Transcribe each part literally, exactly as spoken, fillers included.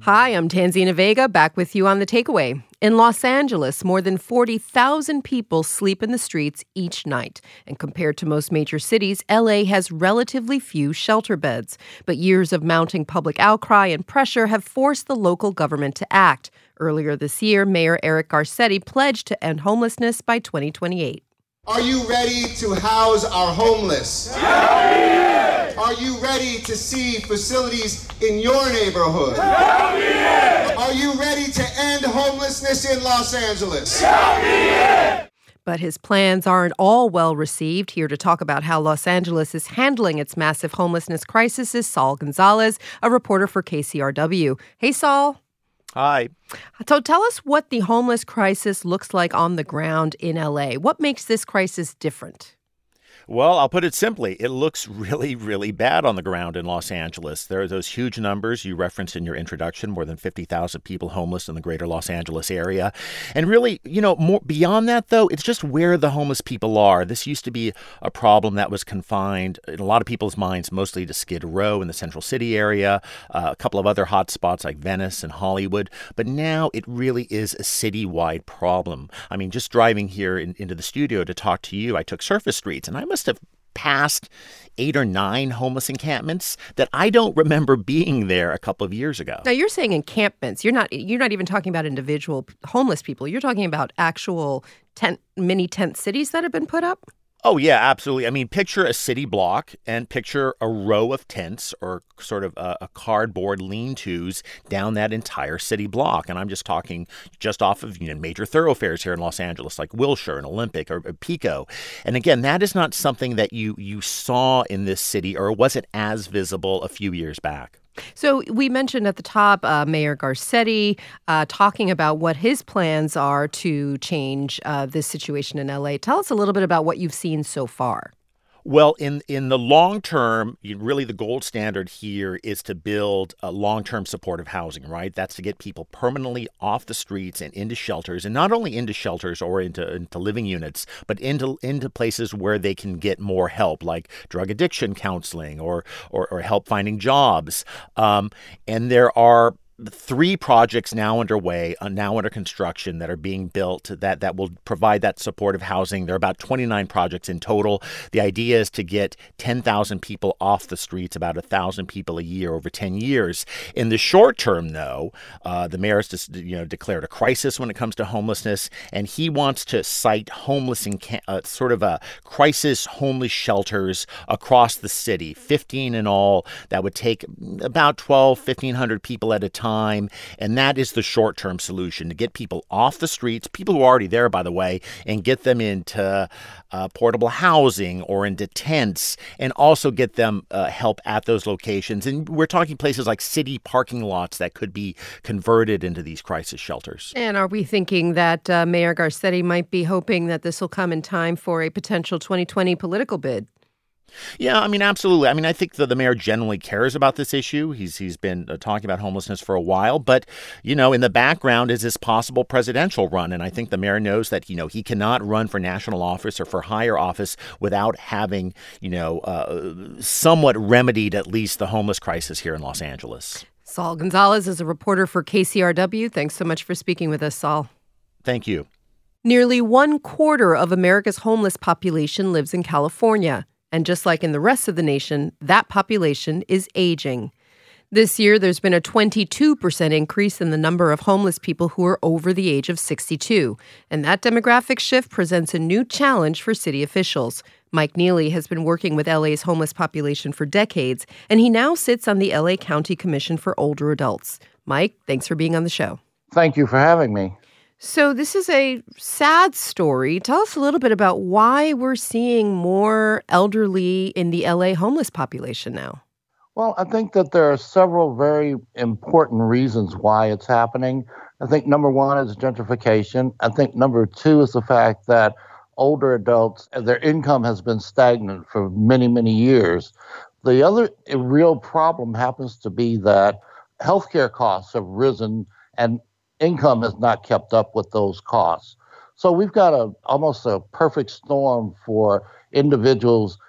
Hi, I'm Tanzina Vega, back with you on The Takeaway. In Los Angeles, more than forty thousand people sleep in the streets each night. And compared to most major cities, L A has relatively few shelter beds. But years of mounting public outcry and pressure have forced the local government to act. Earlier this year, Mayor Eric Garcetti pledged to end homelessness by twenty twenty-eight. Are you ready to house our homeless? Yeah. Are you ready to see facilities in your neighborhood? Yeah. Are you ready to end homelessness in Los Angeles? Yeah. But his plans aren't all well received. Here to talk about how Los Angeles is handling its massive homelessness crisis is Saul Gonzalez, a reporter for K C R W. Hey, Saul. Hi. So tell us what the homeless crisis looks like on the ground in L A. What makes this crisis different? Well, I'll put it simply. It looks really, really bad on the ground in Los Angeles. There are those huge numbers you referenced in your introduction, more than fifty thousand people homeless in the greater Los Angeles area. And really, you know, more beyond that, though, it's just where the homeless people are. This used to be a problem that was confined in a lot of people's minds, mostly to Skid Row in the Central City area, uh, a couple of other hot spots like Venice and Hollywood. But now it really is a citywide problem. I mean, just driving here in, into the studio to talk to you, I took surface streets, and I must have passed eight or nine homeless encampments that I don't remember being there a couple of years ago. Now, you're saying encampments. You're not you're not even talking about individual homeless people. You're talking about actual tent, mini tent cities that have been put up? Oh, yeah, absolutely. I mean, picture a city block and picture a row of tents or sort of a, a cardboard lean-tos down that entire city block. And I'm just talking just off of, you know, major thoroughfares here in Los Angeles, like Wilshire and Olympic or, or Pico. And again, that is not something that you you saw in this city, or wasn't as visible a few years back. So we mentioned at the top uh, Mayor Garcetti uh, talking about what his plans are to change uh, this situation in L A. Tell us a little bit about what you've seen so far. Well, in, in the long term, really the gold standard here is to build a long-term supportive housing, right? That's to get people permanently off the streets and into shelters, and not only into shelters or into, into living units, but into into places where they can get more help, like drug addiction counseling or or, or help finding jobs. Um, and there are three projects now underway, uh, now under construction, that are being built that, that will provide that supportive housing. There are about twenty-nine projects in total. The idea is to get ten thousand people off the streets, about one thousand people a year over ten years. In the short term, though, uh, the mayor has just, you know, declared a crisis when it comes to homelessness, and he wants to site homeless in uh, sort of a crisis homeless shelters across the city, fifteen in all, that would take about twelve, fifteen hundred people at a time. Time, and that is the short-term solution, to get people off the streets, people who are already there, by the way, and get them into uh, portable housing or into tents, and also get them uh, help at those locations. And we're talking places like city parking lots that could be converted into these crisis shelters. And are we thinking that uh, Mayor Garcetti might be hoping that this will come in time for a potential twenty twenty political bid? Yeah, I mean, absolutely. I mean, I think the, the mayor generally cares about this issue. He's he's been uh, talking about homelessness for a while. But, you know, in the background is this possible presidential run. And I think the mayor knows that, you know, he cannot run for national office or for higher office without having, you know, uh, somewhat remedied at least the homeless crisis here in Los Angeles. Saul Gonzalez is a reporter for K C R W. Thanks so much for speaking with us, Saul. Thank you. Nearly one quarter of America's homeless population lives in California. And just like in the rest of the nation, that population is aging. This year, there's been a twenty-two percent increase in the number of homeless people who are over the age of sixty-two. And that demographic shift presents a new challenge for city officials. Mike Neely has been working with L A's homeless population for decades, and he now sits on the L A County Commission for Older Adults. Mike, thanks for being on the show. Thank you for having me. So this is a sad story. Tell us a little bit about why we're seeing more elderly in the L A homeless population now. Well, I think that there are several very important reasons why it's happening. I think number one is gentrification. I think number two is the fact that older adults, their income has been stagnant for many, many years. The other real problem happens to be that healthcare costs have risen and income has not kept up with those costs. So we've got a almost a perfect storm for individuals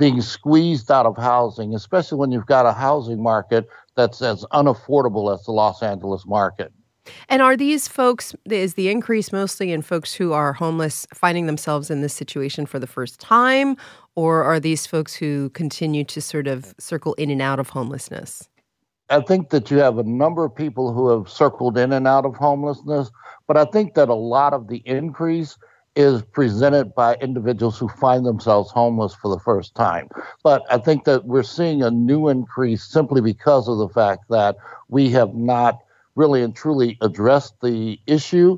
being squeezed out of housing, especially when you've got a housing market that's as unaffordable as the Los Angeles market. And are these folks, is the increase mostly in folks who are homeless finding themselves in this situation for the first time, or are these folks who continue to sort of circle in and out of homelessness? I think that you have a number of people who have circled in and out of homelessness, but I think that a lot of the increase is presented by individuals who find themselves homeless for the first time. But I think that we're seeing a new increase simply because of the fact that we have not really and truly addressed the issue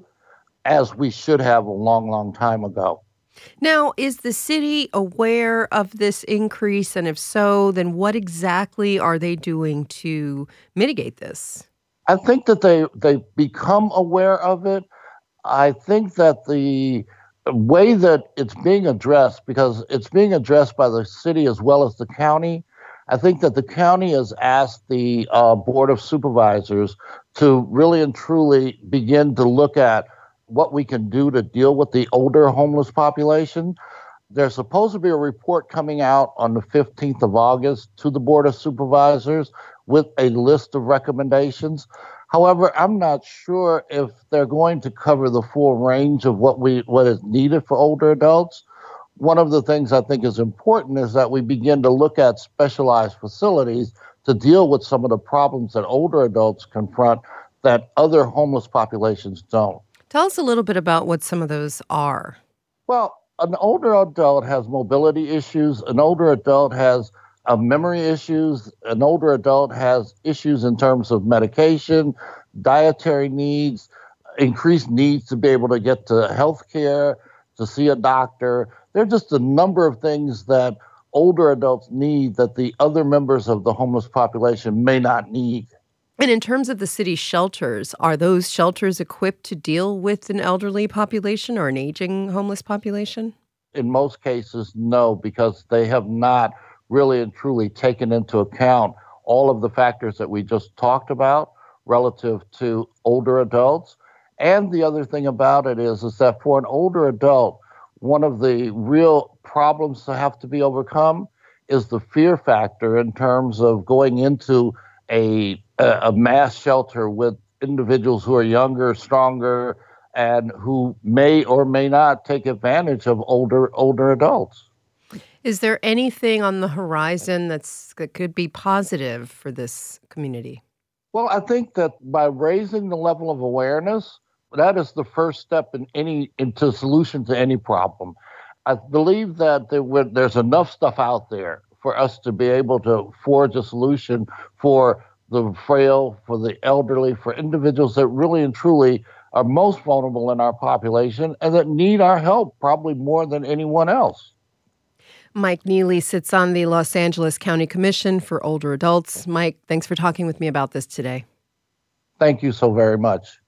as we should have a long, long time ago. Now, is the city aware of this increase? And if so, then what exactly are they doing to mitigate this? I think that they, they become aware of it. I think that the way that it's being addressed, because it's being addressed by the city as well as the county, I think that the county has asked the uh, Board of Supervisors to really and truly begin to look at what we can do to deal with the older homeless population. There's supposed to be a report coming out on the fifteenth of August to the Board of Supervisors with a list of recommendations. However, I'm not sure if they're going to cover the full range of what we what is needed for older adults. One of the things I think is important is that we begin to look at specialized facilities to deal with some of the problems that older adults confront that other homeless populations don't. Tell us a little bit about what some of those are. Well, an older adult has mobility issues. An older adult has uh, memory issues. An older adult has issues in terms of medication, dietary needs, increased needs to be able to get to health care, to see a doctor. There are just a number of things that older adults need that the other members of the homeless population may not need. And in terms of the city shelters, are those shelters equipped to deal with an elderly population or an aging homeless population? In most cases, no, because they have not really and truly taken into account all of the factors that we just talked about relative to older adults. And the other thing about it is, is that for an older adult, one of the real problems that have to be overcome is the fear factor in terms of going into a a mass shelter with individuals who are younger, stronger, and who may or may not take advantage of older older adults. Is there anything on the horizon that's that could be positive for this community? Well, I think that by raising the level of awareness, that is the first step in any into solution to any problem. I believe that there were, there's enough stuff out there for us to be able to forge a solution for the frail, for the elderly, for individuals that really and truly are most vulnerable in our population and that need our help probably more than anyone else. Mike Neely sits on the Los Angeles County Commission for Older Adults. Mike, thanks for talking with me about this today. Thank you so very much.